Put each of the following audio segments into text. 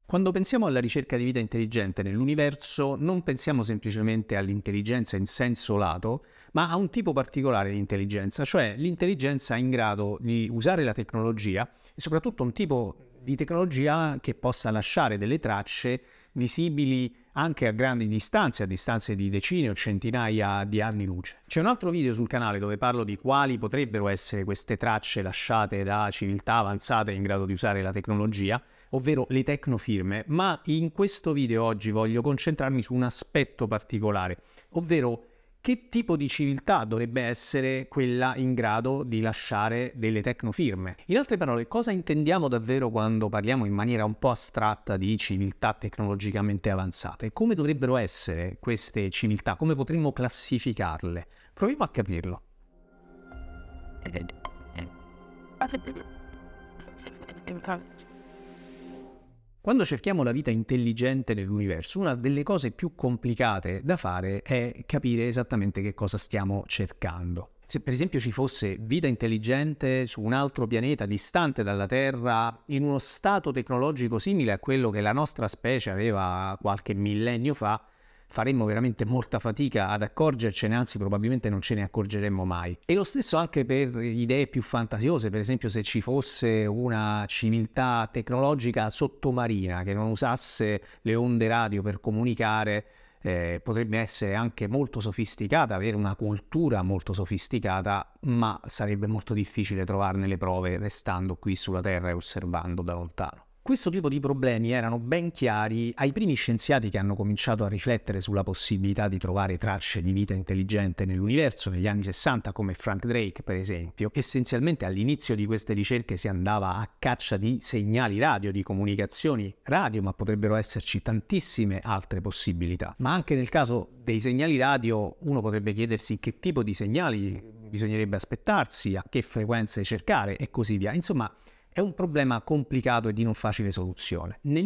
Quando pensiamo alla ricerca di vita intelligente nell'universo, non pensiamo semplicemente all'intelligenza in senso lato, ma a un tipo particolare di intelligenza, cioè l'intelligenza in grado di usare la tecnologia e soprattutto un tipo di tecnologia che possa lasciare delle tracce visibili anche a grandi distanze, a distanze di decine o centinaia di anni luce. C'è un altro video sul canale dove parlo di quali potrebbero essere queste tracce lasciate da civiltà avanzate in grado di usare la tecnologia, ovvero le tecnofirme, ma in questo video oggi voglio concentrarmi su un aspetto particolare, ovvero che tipo di civiltà dovrebbe essere quella in grado di lasciare delle tecnofirme. In altre parole, cosa intendiamo davvero quando parliamo in maniera un po' astratta di civiltà tecnologicamente avanzate? Come dovrebbero essere queste civiltà? Come potremmo classificarle? Proviamo a capirlo. Quando cerchiamo la vita intelligente nell'universo, una delle cose più complicate da fare è capire esattamente che cosa stiamo cercando. Se per esempio ci fosse vita intelligente su un altro pianeta distante dalla Terra, in uno stato tecnologico simile a quello che la nostra specie aveva qualche millennio fa, faremmo veramente molta fatica ad accorgercene, anzi probabilmente non ce ne accorgeremmo mai. E lo stesso anche per idee più fantasiose, per esempio se ci fosse una civiltà tecnologica sottomarina che non usasse le onde radio per comunicare, potrebbe essere anche molto sofisticata, avere una cultura molto sofisticata, ma sarebbe molto difficile trovarne le prove restando qui sulla Terra e osservando da lontano. Questo tipo di problemi erano ben chiari ai primi scienziati che hanno cominciato a riflettere sulla possibilità di trovare tracce di vita intelligente nell'universo negli anni 60, come Frank Drake per esempio. Essenzialmente all'inizio di queste ricerche si andava a caccia di segnali radio, di comunicazioni radio, ma potrebbero esserci tantissime altre possibilità. Ma anche nel caso dei segnali radio uno potrebbe chiedersi che tipo di segnali bisognerebbe aspettarsi, a che frequenze cercare e così via. Insomma, è un problema complicato e di non facile soluzione. Nel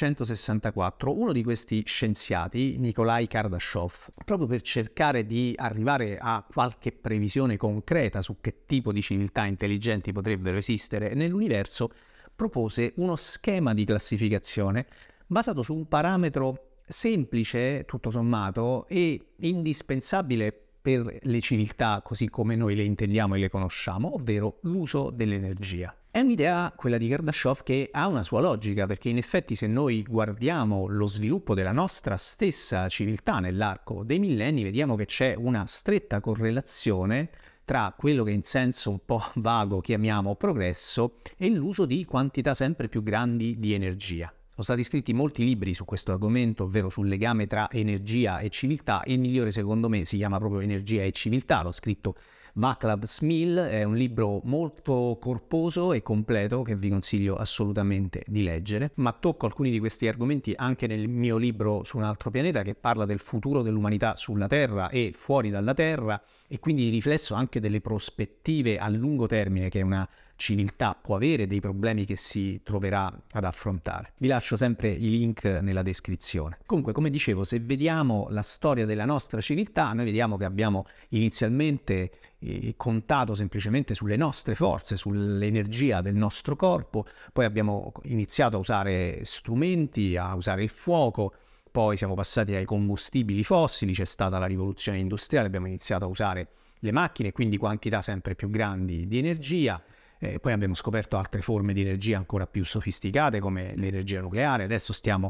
1964 uno di questi scienziati, Nikolai Kardashev, proprio per cercare di arrivare a qualche previsione concreta su che tipo di civiltà intelligenti potrebbero esistere nell'universo, propose uno schema di classificazione basato su un parametro semplice, tutto sommato, e indispensabile per le civiltà così come noi le intendiamo e le conosciamo, ovvero l'uso dell'energia. È un'idea, quella di Kardashev, che ha una sua logica, perché in effetti se noi guardiamo lo sviluppo della nostra stessa civiltà nell'arco dei millenni, vediamo che c'è una stretta correlazione tra quello che in senso un po' vago chiamiamo progresso e l'uso di quantità sempre più grandi di energia. Sono stati scritti molti libri su questo argomento, ovvero sul legame tra energia e civiltà. Il migliore secondo me si chiama proprio Energia e civiltà, l'ho scritto Václav Smil, è un libro molto corposo e completo che vi consiglio assolutamente di leggere, ma tocco alcuni di questi argomenti anche nel mio libro Su un altro pianeta, che parla del futuro dell'umanità sulla Terra e fuori dalla Terra, e quindi di riflesso anche delle prospettive a lungo termine che una civiltà può avere, dei problemi che si troverà ad affrontare. Vi lascio sempre i link nella descrizione. Comunque, come dicevo, se vediamo la storia della nostra civiltà, noi vediamo che abbiamo inizialmente contato semplicemente sulle nostre forze, sull'energia del nostro corpo, poi abbiamo iniziato a usare strumenti, a usare il fuoco, poi siamo passati ai combustibili fossili, c'è stata la rivoluzione industriale, abbiamo iniziato a usare le macchine, quindi quantità sempre più grandi di energia. Poi abbiamo scoperto altre forme di energia ancora più sofisticate come l'energia nucleare, adesso stiamo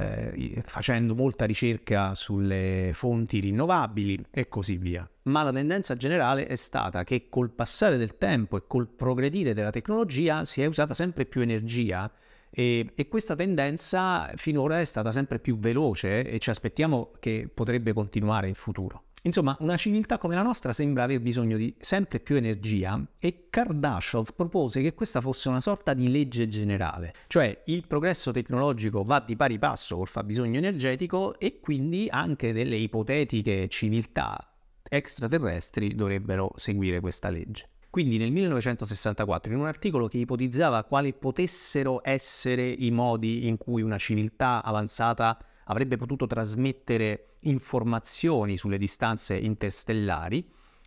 facendo molta ricerca sulle fonti rinnovabili e così via. Ma la tendenza generale è stata che col passare del tempo e col progredire della tecnologia si è usata sempre più energia e questa tendenza finora è stata sempre più veloce e ci aspettiamo che potrebbe continuare in futuro. Insomma, una civiltà come la nostra sembra aver bisogno di sempre più energia e Kardashev propose che questa fosse una sorta di legge generale, cioè il progresso tecnologico va di pari passo col fabbisogno energetico e quindi anche delle ipotetiche civiltà extraterrestri dovrebbero seguire questa legge. Quindi nel 1964, in un articolo che ipotizzava quali potessero essere i modi in cui una civiltà avanzata avrebbe potuto trasmettere informazioni sulle distanze interstellari,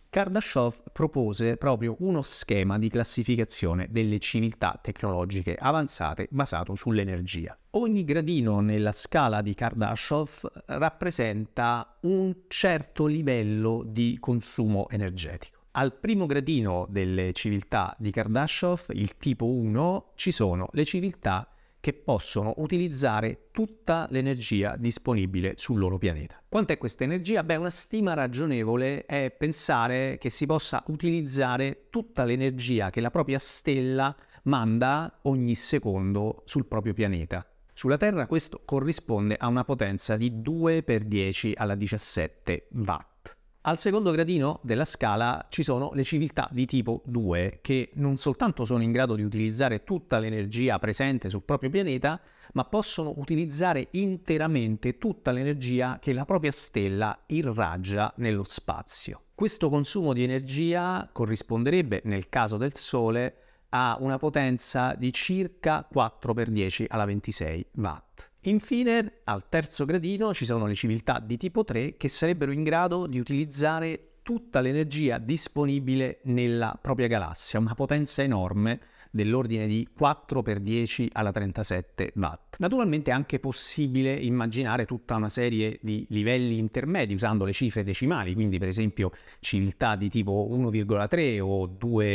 Kardashev propose proprio uno schema di classificazione delle civiltà tecnologiche avanzate basato sull'energia. Ogni gradino nella scala di Kardashev rappresenta un certo livello di consumo energetico. Al primo gradino delle civiltà di Kardashev, il tipo 1, ci sono le civiltà che possono utilizzare tutta l'energia disponibile sul loro pianeta. Quant'è questa energia? Beh, una stima ragionevole è pensare che si possa utilizzare tutta l'energia che la propria stella manda ogni secondo sul proprio pianeta. Sulla Terra questo corrisponde a una potenza di 2 per 10 alla 17 watt. Al secondo gradino della scala ci sono le civiltà di tipo 2 che non soltanto sono in grado di utilizzare tutta l'energia presente sul proprio pianeta, ma possono utilizzare interamente tutta l'energia che la propria stella irraggia nello spazio. Questo consumo di energia corrisponderebbe, nel caso del Sole, a una potenza di circa 4 per 10 alla 26 watt. Infine, al terzo gradino ci sono le civiltà di tipo 3 che sarebbero in grado di utilizzare tutta l'energia disponibile nella propria galassia, una potenza enorme dell'ordine di 4 per 10 alla 37 watt. Naturalmente è anche possibile immaginare tutta una serie di livelli intermedi usando le cifre decimali, quindi per esempio civiltà di tipo 1,3 o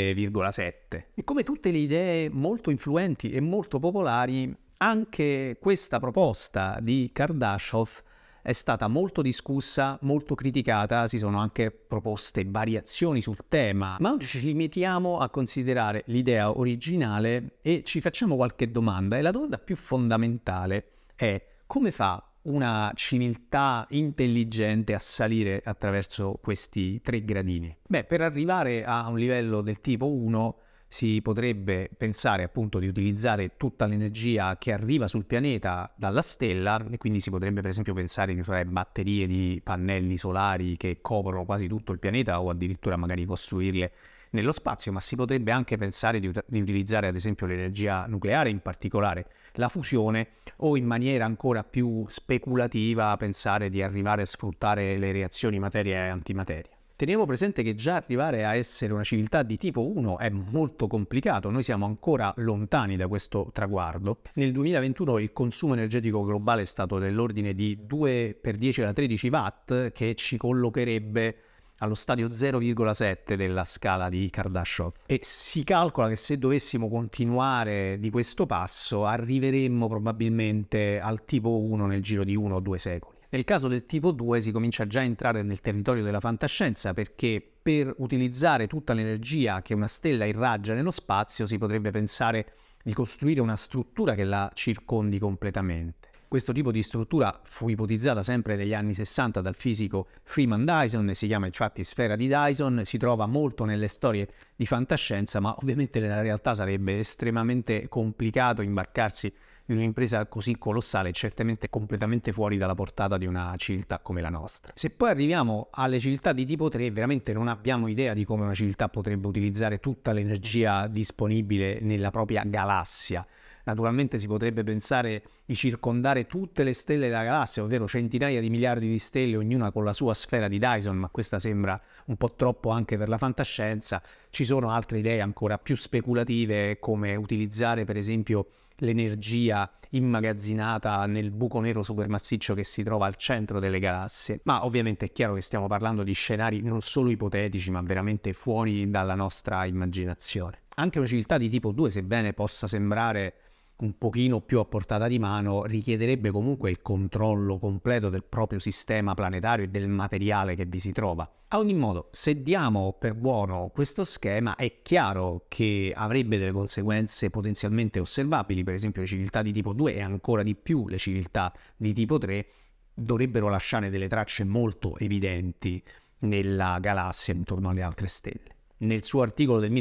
2,7. E come tutte le idee molto influenti e molto popolari, anche questa proposta di Kardashev è stata molto discussa, molto criticata, si sono anche proposte variazioni sul tema, ma oggi ci limitiamo a considerare l'idea originale e ci facciamo qualche domanda, e la domanda più fondamentale è: come fa una civiltà intelligente a salire attraverso questi 3 gradini? Beh, per arrivare a un livello del tipo 1 si potrebbe pensare appunto di utilizzare tutta l'energia che arriva sul pianeta dalla stella, e quindi si potrebbe per esempio pensare di usare batterie di pannelli solari che coprono quasi tutto il pianeta, o addirittura magari costruirle nello spazio, ma si potrebbe anche pensare di utilizzare ad esempio l'energia nucleare, in particolare la fusione, o in maniera ancora più speculativa pensare di arrivare a sfruttare le reazioni materia e antimateria. Teniamo presente che già arrivare a essere una civiltà di tipo 1 è molto complicato, noi siamo ancora lontani da questo traguardo. Nel 2021 il consumo energetico globale è stato dell'ordine di 2 per 10 alla 13 watt, che ci collocherebbe allo stadio 0,7 della scala di Kardashev, e si calcola che se dovessimo continuare di questo passo arriveremmo probabilmente al tipo 1 nel giro di 1 o 2 secoli. Nel caso del tipo 2 si comincia già a entrare nel territorio della fantascienza, perché per utilizzare tutta l'energia che una stella irraggia nello spazio si potrebbe pensare di costruire una struttura che la circondi completamente. Questo tipo di struttura fu ipotizzata sempre negli anni 60 dal fisico Freeman Dyson, si chiama infatti sfera di Dyson, si trova molto nelle storie di fantascienza, ma ovviamente nella realtà sarebbe estremamente complicato imbarcarsi in un'impresa così colossale e certamente completamente fuori dalla portata di una civiltà come la nostra. Se poi arriviamo alle civiltà di tipo 3, veramente non abbiamo idea di come una civiltà potrebbe utilizzare tutta l'energia disponibile nella propria galassia. Naturalmente si potrebbe pensare di circondare tutte le stelle della galassia, ovvero centinaia di miliardi di stelle, ognuna con la sua sfera di Dyson, ma questa sembra un po' troppo anche per la fantascienza. Ci sono altre idee ancora più speculative, come utilizzare per esempio l'energia immagazzinata nel buco nero supermassiccio che si trova al centro delle galassie. Ma ovviamente è chiaro che stiamo parlando di scenari non solo ipotetici, ma veramente fuori dalla nostra immaginazione. Anche una civiltà di tipo 2, sebbene possa sembrare un pochino più a portata di mano, richiederebbe comunque il controllo completo del proprio sistema planetario e del materiale che vi si trova. A ogni modo, se diamo per buono questo schema, è chiaro che avrebbe delle conseguenze potenzialmente osservabili. Per esempio le civiltà di tipo 2 e ancora di più le civiltà di tipo 3 dovrebbero lasciare delle tracce molto evidenti nella galassia intorno alle altre stelle. Nel suo articolo del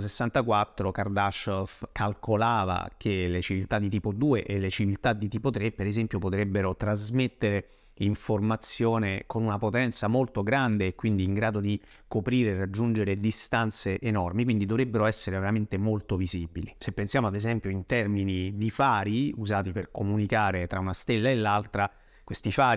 1964 Kardashev calcolava che le civiltà di tipo 2 e le civiltà di tipo 3, per esempio, potrebbero trasmettere informazione con una potenza molto grande e quindi in grado di coprire e raggiungere distanze enormi, quindi dovrebbero essere veramente molto visibili. Se pensiamo ad esempio in termini di fari usati per comunicare tra una stella e l'altra, questi fari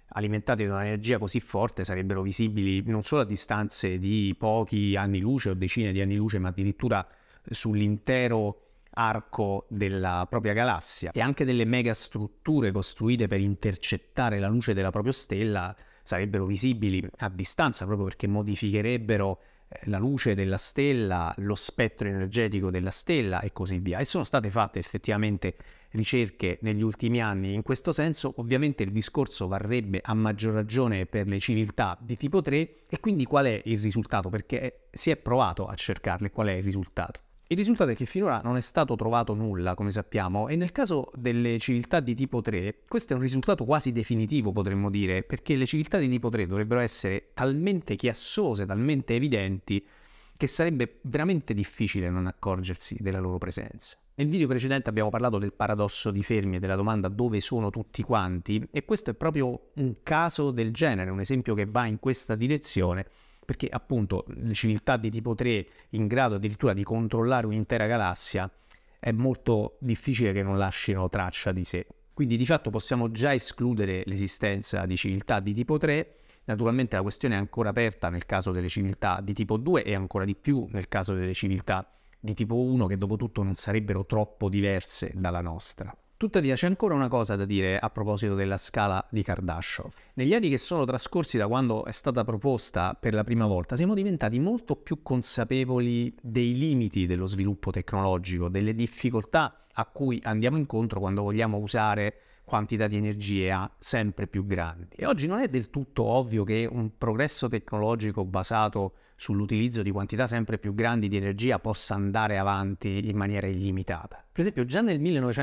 alimentati da un'energia così forte sarebbero visibili non solo a distanze di pochi anni luce o decine di anni luce, ma addirittura sull'intero arco della propria galassia. E anche delle megastrutture costruite per intercettare la luce della propria stella sarebbero visibili a distanza, proprio perché modificherebbero la luce della stella, lo spettro energetico della stella e così via. E sono state fatte effettivamente ricerche negli ultimi anni in questo senso. Ovviamente il discorso varrebbe a maggior ragione per le civiltà di tipo 3. E quindi qual è il risultato? Perché si è provato a cercarle. Qual è il risultato? Il risultato è che finora non è stato trovato nulla, come sappiamo, e nel caso delle civiltà di tipo 3 questo è un risultato quasi definitivo, potremmo dire, perché le civiltà di tipo 3 dovrebbero essere talmente chiassose, talmente evidenti, che sarebbe veramente difficile non accorgersi della loro presenza. Nel video precedente abbiamo parlato del paradosso di Fermi e della domanda dove sono tutti quanti, e questo è proprio un caso del genere, un esempio che va in questa direzione, perché appunto le civiltà di tipo 3 in grado addirittura di controllare un'intera galassia è molto difficile che non lasciano traccia di sé. Quindi di fatto possiamo già escludere l'esistenza di civiltà di tipo 3. Naturalmente la questione è ancora aperta nel caso delle civiltà di tipo 2 e ancora di più nel caso delle civiltà di tipo 1, che dopo tutto non sarebbero troppo diverse dalla nostra. Tuttavia c'è ancora una cosa da dire a proposito della scala di Kardashev. Negli anni che sono trascorsi da quando è stata proposta per la prima volta, siamo diventati molto più consapevoli dei limiti dello sviluppo tecnologico, delle difficoltà a cui andiamo incontro quando vogliamo usare quantità di energia sempre più grandi. E oggi non è del tutto ovvio che un progresso tecnologico basato sull'utilizzo di quantità sempre più grandi di energia possa andare avanti in maniera illimitata. Per esempio, già nel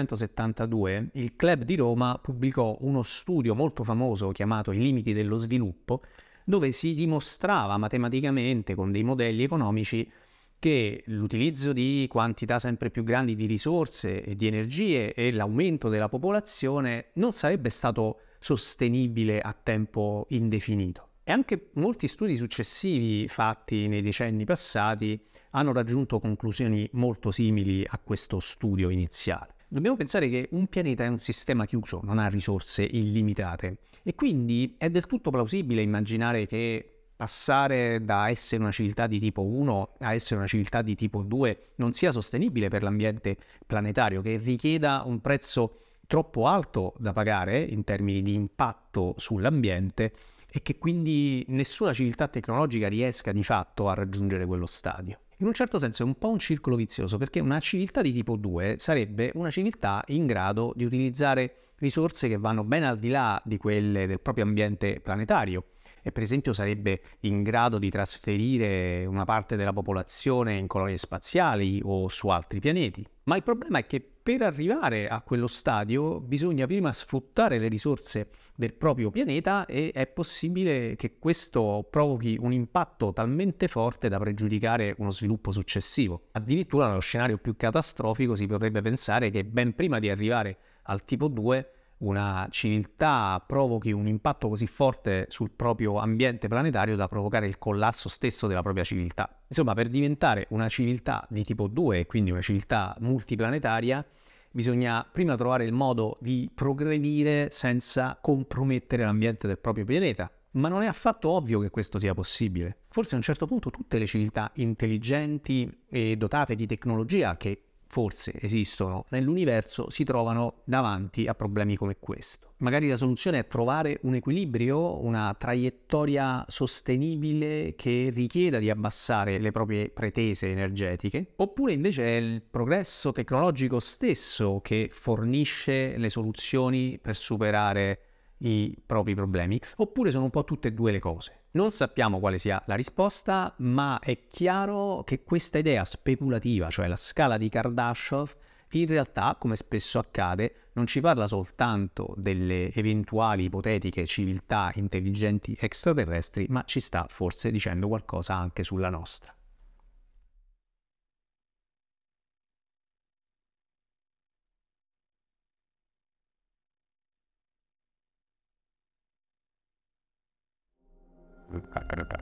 1972 il Club di Roma pubblicò uno studio molto famoso chiamato I limiti dello sviluppo, dove si dimostrava matematicamente con dei modelli economici che l'utilizzo di quantità sempre più grandi di risorse e di energie e l'aumento della popolazione non sarebbe stato sostenibile a tempo indefinito. E anche molti studi successivi fatti nei decenni passati hanno raggiunto conclusioni molto simili a questo studio iniziale. Dobbiamo pensare che un pianeta è un sistema chiuso, non ha risorse illimitate, e quindi è del tutto plausibile immaginare che passare da essere una civiltà di tipo 1 a essere una civiltà di tipo 2 non sia sostenibile per l'ambiente planetario, che richieda un prezzo troppo alto da pagare in termini di impatto sull'ambiente e che quindi nessuna civiltà tecnologica riesca di fatto a raggiungere quello stadio. In un certo senso è un po' un circolo vizioso, perché una civiltà di tipo 2 sarebbe una civiltà in grado di utilizzare risorse che vanno ben al di là di quelle del proprio ambiente planetario, e per esempio sarebbe in grado di trasferire una parte della popolazione in colonie spaziali o su altri pianeti. Ma il problema è che per arrivare a quello stadio bisogna prima sfruttare le risorse del proprio pianeta, e è possibile che questo provochi un impatto talmente forte da pregiudicare uno sviluppo successivo. Addirittura nello scenario più catastrofico si potrebbe pensare che ben prima di arrivare al tipo 2 una civiltà provochi un impatto così forte sul proprio ambiente planetario da provocare il collasso stesso della propria civiltà. Insomma, per diventare una civiltà di tipo 2 e quindi una civiltà multiplanetaria, bisogna prima trovare il modo di progredire senza compromettere l'ambiente del proprio pianeta. Ma non è affatto ovvio che questo sia possibile. Forse a un certo punto tutte le civiltà intelligenti e dotate di tecnologia che forse esistono nell'universo si trovano davanti a problemi come questo. Magari la soluzione è trovare un equilibrio, una traiettoria sostenibile che richieda di abbassare le proprie pretese energetiche, oppure invece è il progresso tecnologico stesso che fornisce le soluzioni per superare i propri problemi, oppure sono un po' tutte e due le cose. Non sappiamo quale sia la risposta, ma è chiaro che questa idea speculativa, cioè la scala di Kardashev, in realtà, come spesso accade, non ci parla soltanto delle eventuali ipotetiche civiltà intelligenti extraterrestri, ma ci sta forse dicendo qualcosa anche sulla nostra.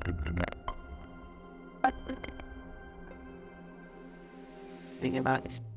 Think about it.